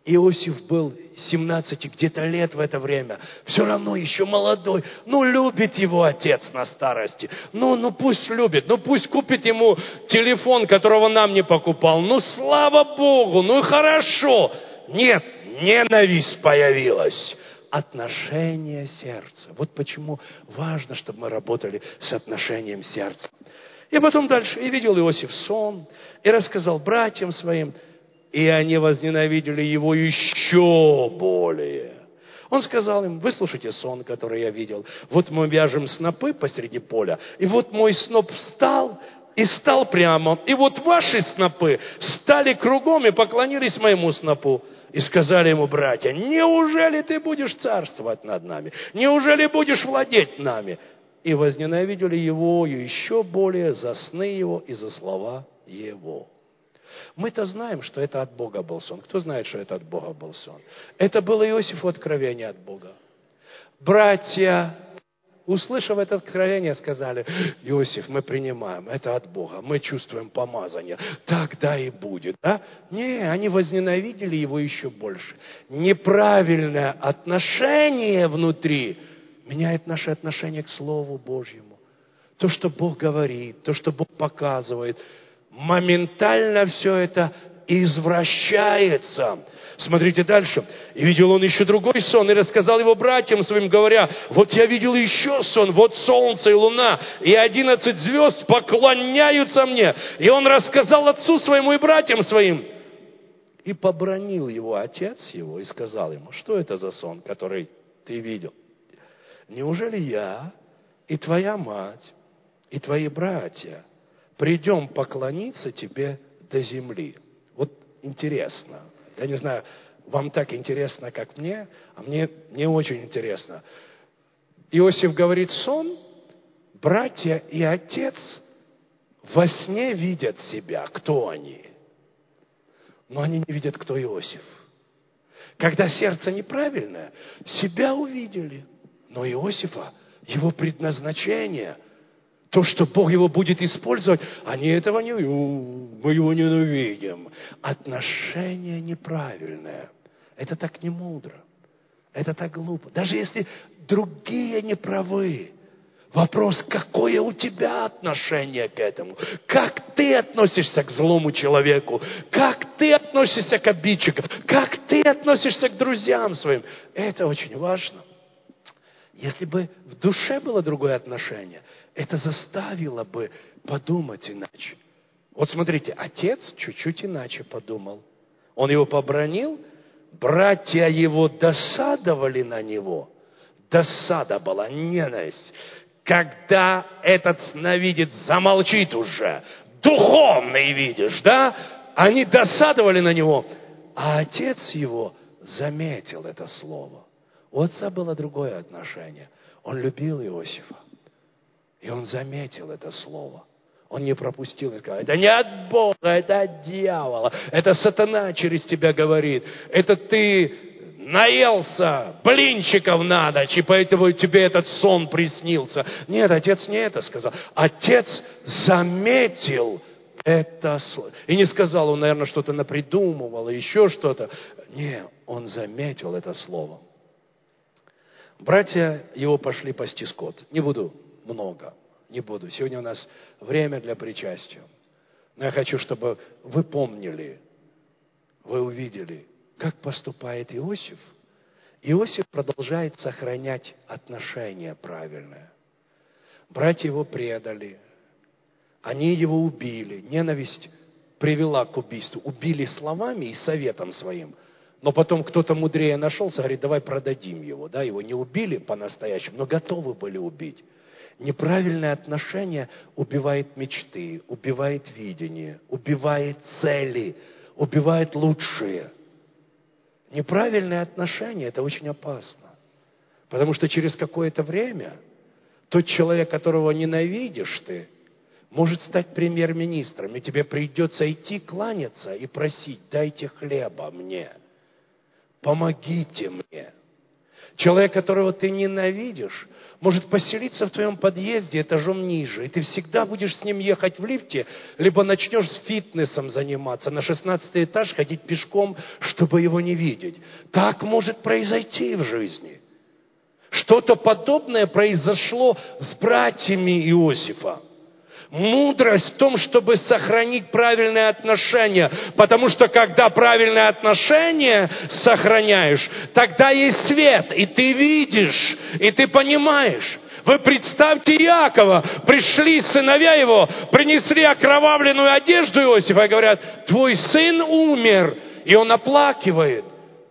Иосиф был 17 где-то лет в это время. Все равно еще молодой. Любит его отец на старости. Пусть любит. Пусть купит ему телефон, которого нам не покупал. Слава Богу, и хорошо. Нет, ненависть появилась. Отношение сердца. Вот почему важно, чтобы мы работали с отношением сердца. И потом дальше. И видел Иосиф сон, и рассказал братьям своим, и они возненавидели его еще более. Он сказал им: выслушайте сон, который я видел. Вот мы вяжем снопы посреди поля, и вот мой сноп встал и стал прямо, и вот ваши снопы стали кругом и поклонились моему снопу. И сказали ему братья: неужели ты будешь царствовать над нами? Неужели будешь владеть нами? И возненавидели его еще более за сны его и за слова его. Мы-то знаем, что это от Бога был сон. Кто знает, что это от Бога был сон? Это было Иосифу откровение от Бога. Братья, услышав это откровение, сказали: Иосиф, мы принимаем, это от Бога, мы чувствуем помазание, так да и будет. Да? Не, они возненавидели его еще больше. Неправильное отношение внутри меняет наше отношение к Слову Божьему. То, что Бог говорит, то, что Бог показывает, моментально все это извращается. Смотрите дальше. И видел он еще другой сон, и рассказал его братьям своим, говоря: вот я видел еще сон, вот солнце и луна, и 11 звезд поклоняются мне. И он рассказал отцу своему и братьям своим. И побранил его отец его, и сказал ему: что это за сон, который ты видел? Неужели я и твоя мать, и твои братья придем поклониться тебе до земли? Вот интересно. Я не знаю, вам так интересно, как мне, а мне очень интересно. Иосиф говорит сон, братья и отец во сне видят себя, кто они. Но они не видят, кто Иосиф. Когда сердце неправильное, себя увидели. Но Иосифа, его предназначение, то, что Бог его будет использовать, они этого не увидят. Мы его ненавидим. Отношение неправильное. Это так не мудро. Это так глупо. Даже если другие не правы. Вопрос, какое у тебя отношение к этому? Как ты относишься к злому человеку? Как ты относишься к обидчикам? Как ты относишься к друзьям своим? Это очень важно. Если бы в душе было другое отношение, это заставило бы подумать иначе. Вот смотрите, отец чуть-чуть иначе подумал. Он его побранил, братья его досадовали на него. Досада была, ненависть. Когда этот сновидец замолчит уже, духовный видишь, да? Они досадовали на него, а отец его заметил это слово. У отца было другое отношение. Он любил Иосифа. И он заметил это слово. Он не пропустил и сказал: это не от Бога, это от дьявола. Это сатана через тебя говорит. Это ты наелся блинчиков на ночь, и поэтому тебе этот сон приснился. Нет, отец не это сказал. Отец заметил это слово. И не сказал, он, наверное, что-то напридумывал, еще что-то. Нет, он заметил это слово. Братья его пошли пасти скот. Не буду много, не буду. Сегодня у нас время для причастия. Но я хочу, чтобы вы помнили, вы увидели, как поступает Иосиф. Иосиф продолжает сохранять отношения правильные. Братья его предали. Они его убили. Ненависть привела к убийству. Убили словами и советом своим. Но потом кто-то мудрее нашелся, говорит: давай продадим его. Да, его не убили по-настоящему, но готовы были убить. Неправильное отношение убивает мечты, убивает видение, убивает цели, убивает лучшие. Неправильное отношение – это очень опасно. Потому что через какое-то время тот человек, которого ненавидишь ты, может стать премьер-министром, и тебе придется идти кланяться и просить: дайте хлеба мне. Помогите мне. Человек, которого ты ненавидишь, может поселиться в твоем подъезде этажом ниже, и ты всегда будешь с ним ехать в лифте, либо начнешь с фитнесом заниматься, на 16-й этаж ходить пешком, чтобы его не видеть. Так может произойти в жизни. Что-то подобное произошло с братьями Иосифа. Мудрость в том, чтобы сохранить правильные отношения. Потому что когда правильные отношения сохраняешь, тогда есть свет, и ты видишь, и ты понимаешь. Вы представьте Иакова, пришли сыновья его, принесли окровавленную одежду Иосифа и говорят: твой сын умер. И он оплакивает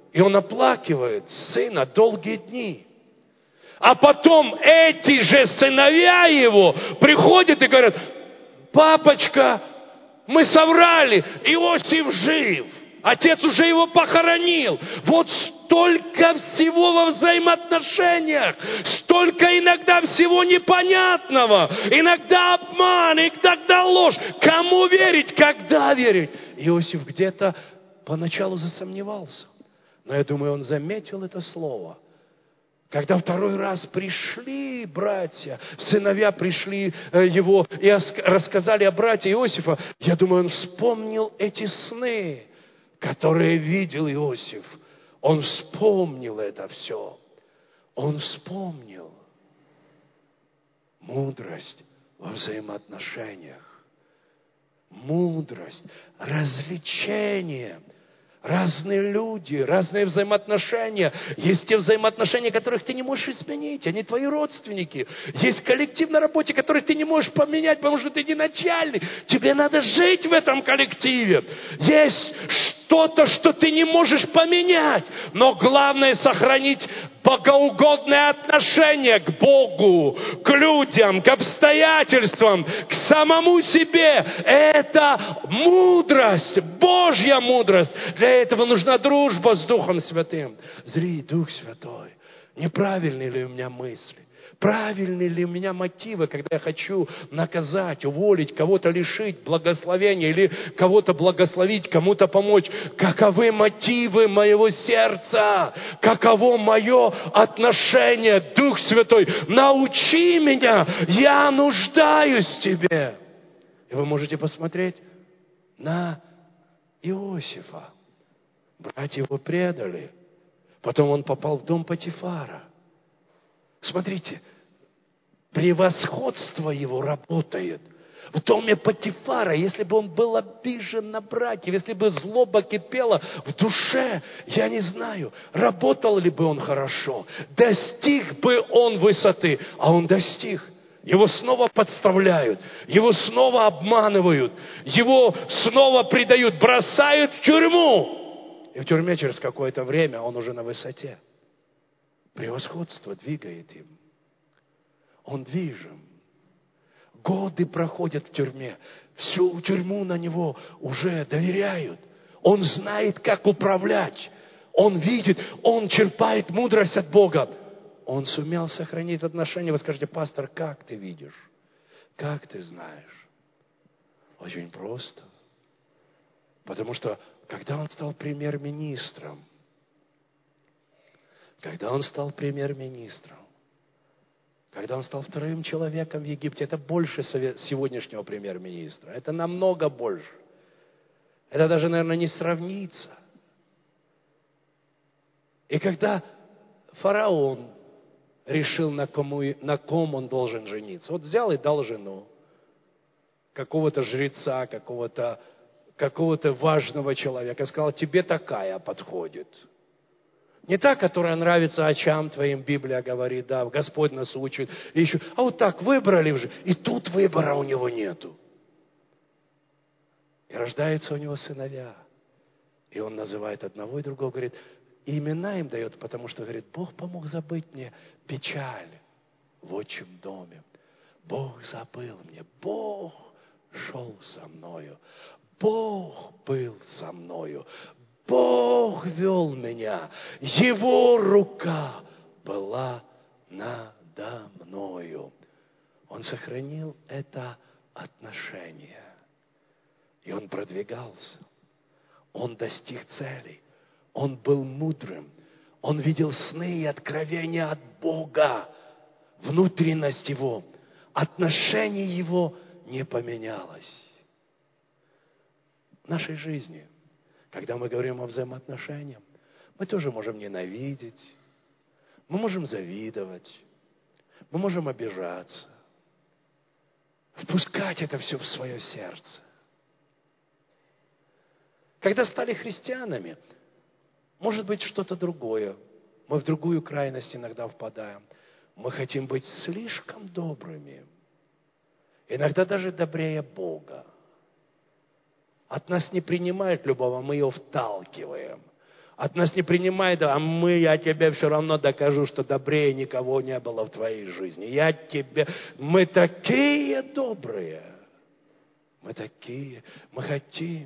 сына долгие дни. А потом эти же сыновья его приходят и говорят: папочка, мы соврали, Иосиф жив, отец уже его похоронил. Вот столько всего во взаимоотношениях, столько иногда всего непонятного, иногда обман, иногда ложь. Кому верить, когда верить? Иосиф где-то поначалу засомневался, но я думаю, он заметил это слово. Когда второй раз пришли братья, сыновья пришли его и рассказали о брате Иосифа, я думаю, он вспомнил эти сны, которые видел Иосиф. Он вспомнил это все. Он вспомнил мудрость во взаимоотношениях. Мудрость, развлечение. Разные люди, разные взаимоотношения. Есть те взаимоотношения, которых ты не можешь изменить. Они твои родственники. Есть коллектив на работе, который ты не можешь поменять, потому что ты не начальник. Тебе надо жить в этом коллективе. Есть что-то, что ты не можешь поменять. Но главное сохранить богоугодное отношение к Богу, к людям, к обстоятельствам, к самому себе. Это мудрость, Божья мудрость. Для этого нужна дружба с Духом Святым. Зри, Дух Святой, неправильные ли у меня мысли? Правильные ли у меня мотивы, когда я хочу наказать, уволить, кого-то лишить благословения или кого-то благословить, кому-то помочь? Каковы мотивы моего сердца? Каково мое отношение? Дух Святой, научи меня, я нуждаюсь в Тебе. И вы можете посмотреть на Иосифа. Братья его предали. Потом он попал в дом Потифара. Смотрите, превосходство его работает. В доме Потифара, если бы он был обижен на братьев, если бы злоба кипела в душе, я не знаю, работал ли бы он хорошо, достиг бы он высоты, а он достиг. Его снова подставляют, его снова обманывают, его снова предают, бросают в тюрьму. И в тюрьме через какое-то время он уже на высоте. Превосходство двигает им. Он движим. Годы проходят в тюрьме. Всю тюрьму на него уже доверяют. Он знает, как управлять. Он видит, он черпает мудрость от Бога. Он сумел сохранить отношения. Вы скажете: пастор, как ты видишь? Как ты знаешь? Очень просто. Потому что, когда он стал премьер-министром, когда он стал вторым человеком в Египте, это больше сегодняшнего премьер-министра. Это намного больше. Это даже, наверное, не сравнится. И когда фараон решил, на ком он должен жениться, вот взял и дал жену какого-то жреца, какого-то важного человека, сказал: тебе такая подходит. Не та, которая нравится очам твоим, Библия говорит, да, Господь нас учит. И еще, а вот так выбрали уже, и тут выбора у него нету. И рождаются у него сыновья. И он называет одного и другого, говорит, и имена им дает, потому что, говорит, Бог помог забыть мне печаль в отчим доме. Бог забыл мне, Бог шел со мною, Бог был со мною. Бог вел меня, Его рука была надо мною. Он сохранил это отношение. И он продвигался. Он достиг целей. Он был мудрым. Он видел сны и откровения от Бога. Внутренность его, отношение его не поменялось. В нашей жизни, когда мы говорим о взаимоотношениях, мы тоже можем ненавидеть, мы можем завидовать, мы можем обижаться, впускать это все в свое сердце. Когда стали христианами, может быть что-то другое. Мы в другую крайность иногда впадаем. Мы хотим быть слишком добрыми, иногда даже добрее Бога. От нас не принимают любого, мы ее вталкиваем. От нас не принимает, я тебе все равно докажу, что добрее никого не было в твоей жизни. Мы такие добрые. Мы хотим.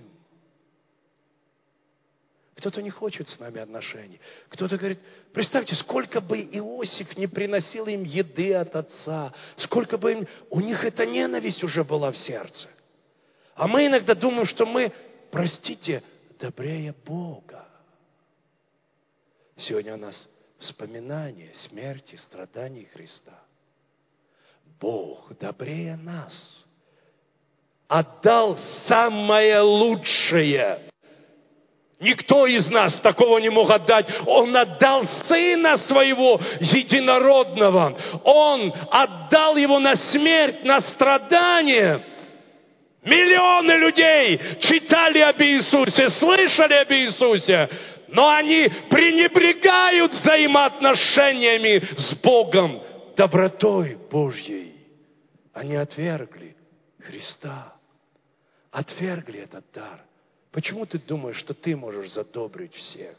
Кто-то не хочет с нами отношений. Кто-то говорит, представьте, сколько бы Иосиф не приносил им еды от отца, сколько бы им... У них эта ненависть уже была в сердце. А мы иногда думаем, что мы, простите, добрее Бога. Сегодня у нас вспоминание смерти, страданий Христа. Бог добрее нас отдал самое лучшее. Никто из нас такого не мог отдать. Он отдал Сына Своего Единородного. Он отдал Его на смерть, на страдание. Миллионы людей читали об Иисусе, слышали об Иисусе, но они пренебрегают взаимоотношениями с Богом, добротой Божьей. Они отвергли Христа, отвергли этот дар. Почему ты думаешь, что ты можешь задобрить всех?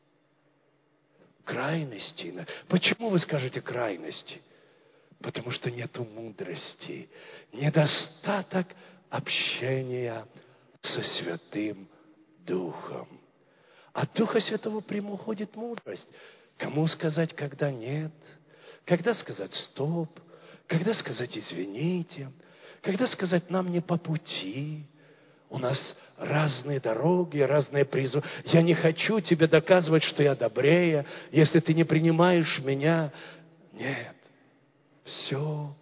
Крайности. Почему вы скажете крайности? Потому что нету мудрости. Недостаток общения со Святым Духом. От Духа Святого приходит мудрость. Кому сказать, когда нет? Когда сказать стоп? Когда сказать извините? Когда сказать нам не по пути? У нас разные дороги, разные призывы. Я не хочу тебе доказывать, что я добрее, если ты не принимаешь меня. Нет. Все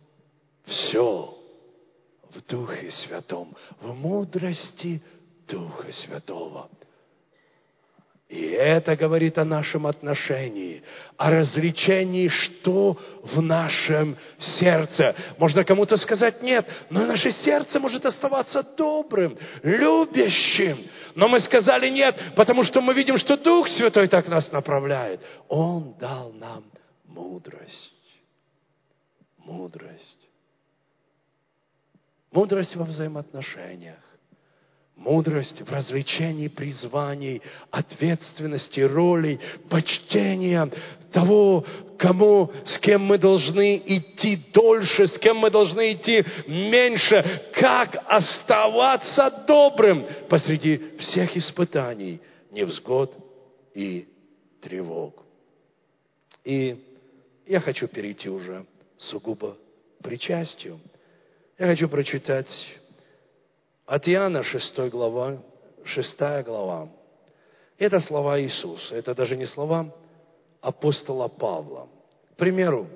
в Духе Святом, в мудрости Духа Святого. И это говорит о нашем отношении, о развлечении, что в нашем сердце. Можно кому-то сказать нет, но наше сердце может оставаться добрым, любящим. Но мы сказали нет, потому что мы видим, что Дух Святой так нас направляет. Он дал нам мудрость. Мудрость. Мудрость во взаимоотношениях. Мудрость в развлечении призваний, ответственности, ролей, почтения того, с кем мы должны идти дольше, с кем мы должны идти меньше. Как оставаться добрым посреди всех испытаний, невзгод и тревог. И я хочу перейти уже сугубо к причастию. Я хочу прочитать от Иоанна 6 глава. Это слова Иисуса. Это даже не слова апостола Павла. К примеру,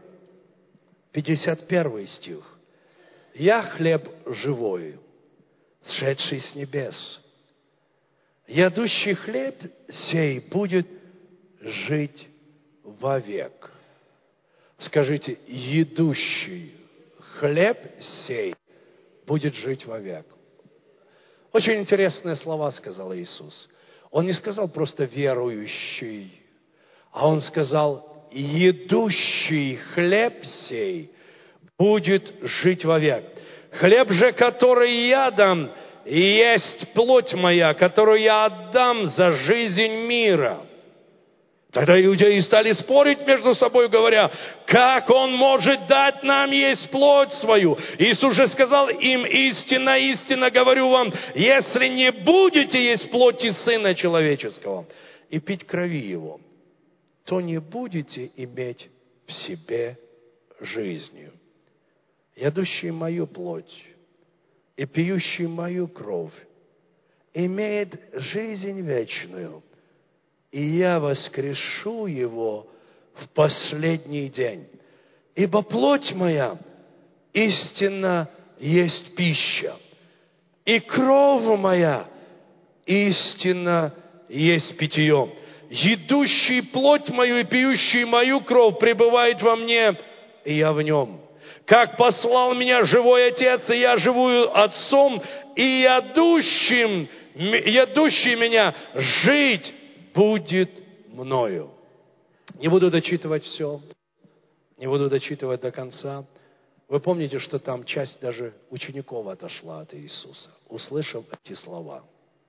51 стих. «Я хлеб живой, сшедший с небес. Ядущий хлеб сей будет жить вовек». Скажите, едущий хлеб сей будет жить вовек. Очень интересные слова сказал Иисус. Он не сказал просто верующий, а Он сказал, едущий хлеб сей будет жить вовек. Хлеб же, который я дам, есть плоть моя, которую я отдам за жизнь мира. Тогда иудеи стали спорить между собой, говоря, как Он может дать нам есть плоть свою? Иисус же сказал им, истинно, истинно говорю вам, если не будете есть плоти Сына Человеческого и пить крови Его, то не будете иметь в себе жизни. Ядущий мою плоть и пьющий мою кровь имеет жизнь вечную, и я воскрешу его в последний день. Ибо плоть моя истинно есть пища, и кровь моя истинно есть питье. Едущий плоть мою и пьющий мою кровь пребывает во мне, и я в нем. Как послал меня живой Отец, и я живую Отцом, и ядущий меня жить будет мною. Не буду дочитывать все, не буду дочитывать до конца. Вы помните, что там часть даже учеников отошла от Иисуса, услышав эти слова.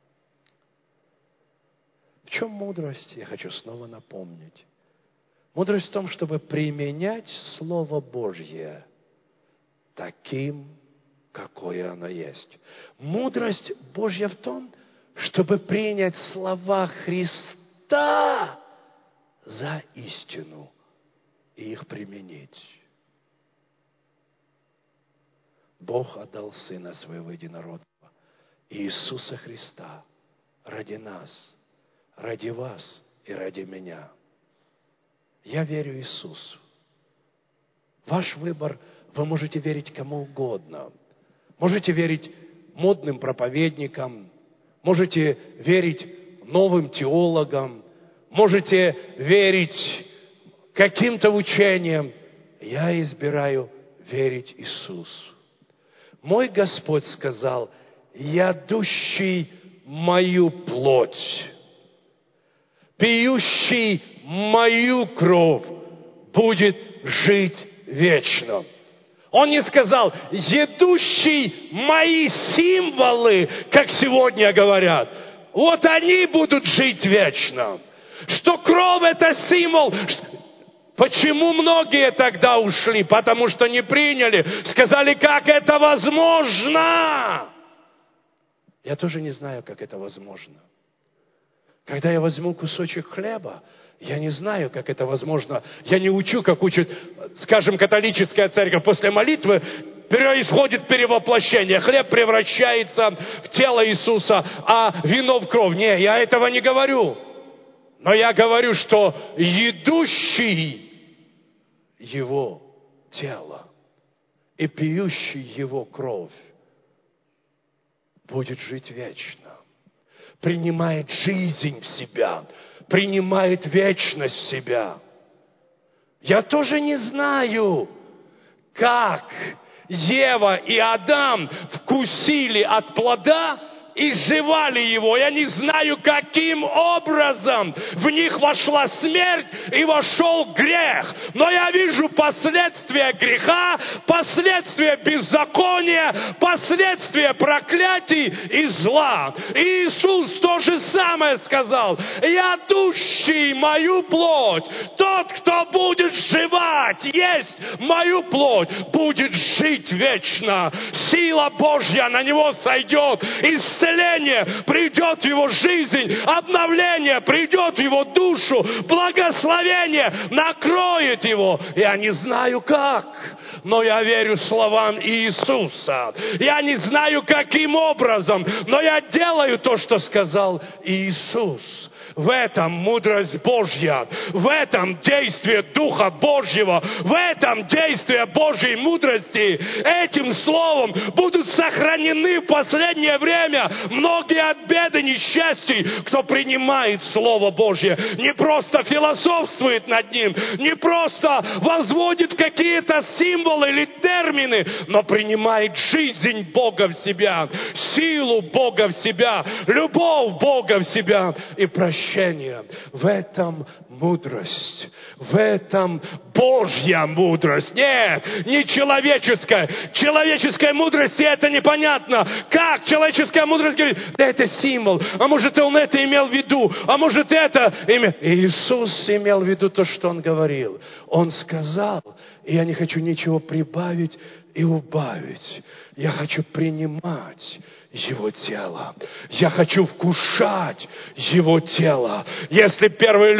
В чем мудрость? Я хочу снова напомнить. Мудрость в том, чтобы применять Слово Божье таким, какое оно есть. Мудрость Божья в том, чтобы принять слова Христа за истину и их применить. Бог отдал Сына Своего Единородного, Иисуса Христа, ради нас, ради вас и ради меня. Я верю Иисусу. Ваш выбор, вы можете верить кому угодно. Можете верить модным проповедникам, можете верить новым теологам, можете верить каким-то учениям. Я избираю верить Иисусу. Мой Господь сказал: ядущий мою плоть, пьющий мою кровь будет жить вечно. Он не сказал: едущий мои символы, как сегодня говорят, вот они будут жить вечно. Что кровь – это символ. Почему многие тогда ушли? Потому что не приняли. Сказали: как это возможно? Я тоже не знаю, как это возможно. Когда я возьму кусочек хлеба, я не знаю, как это возможно. Я не учу, как учит, скажем, католическая церковь. После молитвы происходит перевоплощение. Хлеб превращается в тело Иисуса, а вино в кровь. Не, я этого не говорю. Но я говорю, что едущий его тело и пьющий его кровь будет жить вечно. Принимает жизнь в себя, принимает вечность в себя. Я тоже не знаю, как Ева и Адам вкусили от плода и жевали его. Я не знаю, каким образом в них вошла смерть и вошел грех. Но я вижу последствия греха, последствия беззакония, последствия проклятий и зла. И Иисус то же самое сказал: ядущий мою плоть, тот, кто будет жевать, есть мою плоть, будет жить вечно. Сила Божья на него сойдет, исцеление придет в его жизнь, обновление придет в его душу, благословение накроет его. Я не знаю как, но я верю словам Иисуса. Я не знаю, каким образом, но я делаю то, что сказал Иисус. В этом мудрость Божья, в этом действие Духа Божьего, в этом действие Божьей мудрости. Этим словом будут сохранены в последнее время многие от бед и несчастий, кто принимает Слово Божье. Не просто философствует над ним, не просто возводит какие-то символы или термины, но принимает жизнь Бога в себя, силу Бога в себя, любовь Бога в себя и прощение. В этом мудрость, в этом Божья мудрость. Нет, не человеческая. Человеческая мудрость, и это непонятно. Как человеческая мудрость говорит: да это символ, а может он это имел в виду, а может это имел. Иисус имел в виду то, что Он говорил. Он сказал, и я не хочу ничего прибавить и убавить. Я хочу принимать Его тело. Я хочу вкушать Его тело. Если первые люди не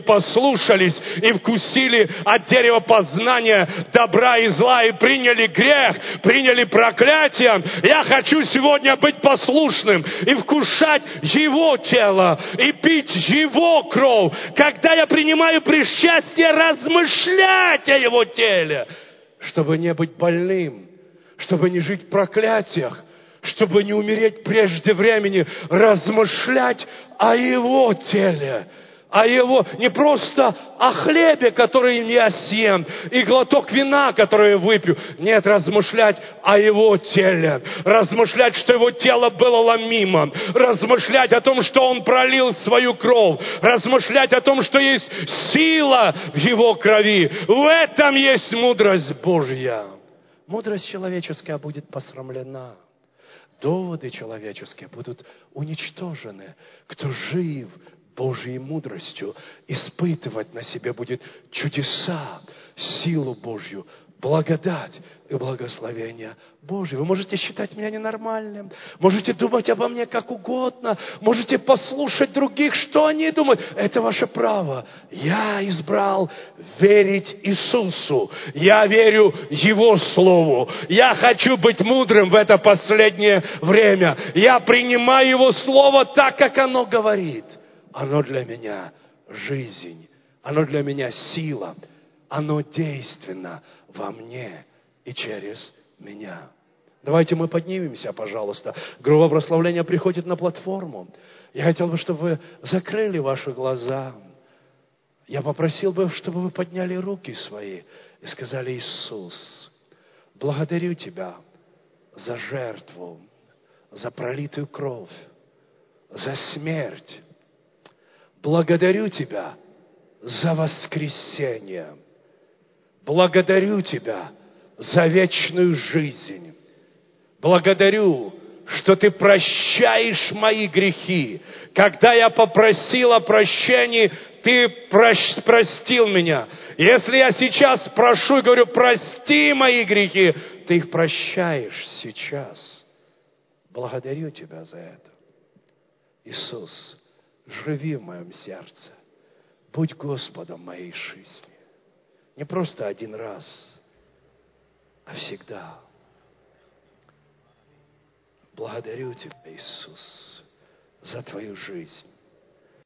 послушались и вкусили от дерева познания добра и зла, и приняли грех, приняли проклятие. Я хочу сегодня быть послушным и вкушать Его тело, и пить Его кровь. Когда я принимаю причастие, размышлять о Его теле, чтобы не быть больным, чтобы не жить в проклятиях, чтобы не умереть прежде времени, размышлять о Его теле, о Его, не просто о хлебе, который я съем, и глоток вина, который я выпью. Нет, размышлять о Его теле, размышлять, что Его тело было ломимо, размышлять о том, что Он пролил свою кровь, размышлять о том, что есть сила в Его крови. В этом есть мудрость Божья. Мудрость человеческая будет посрамлена. Доводы человеческие будут уничтожены. Кто жив Божьей мудростью, испытывать на себе будет чудеса, силу Божью, благодать и благословение Божье. Вы можете считать меня ненормальным, можете думать обо мне как угодно, можете послушать других, что они думают. Это ваше право. Я избрал верить Иисусу. Я верю Его Слову. Я хочу быть мудрым в это последнее время. Я принимаю Его Слово так, как оно говорит. Оно для меня жизнь, оно для меня сила, оно действенно во мне и через меня. Давайте мы поднимемся, пожалуйста. Группа прославления приходит на платформу. Я хотел бы, чтобы вы закрыли ваши глаза. Я попросил бы, чтобы вы подняли руки свои и сказали: Иисус, благодарю Тебя за жертву, за пролитую кровь, за смерть. Благодарю Тебя за воскресение. Благодарю Тебя за вечную жизнь. Благодарю, что Ты прощаешь мои грехи. Когда я попросил о прощении, Ты простил меня. Если я сейчас прошу и говорю: прости мои грехи, Ты их прощаешь сейчас. Благодарю Тебя за это. Иисус, живи в моем сердце. Будь Господом моей жизни. Не просто один раз, а всегда. Благодарю Тебя, Иисус, за Твою жизнь.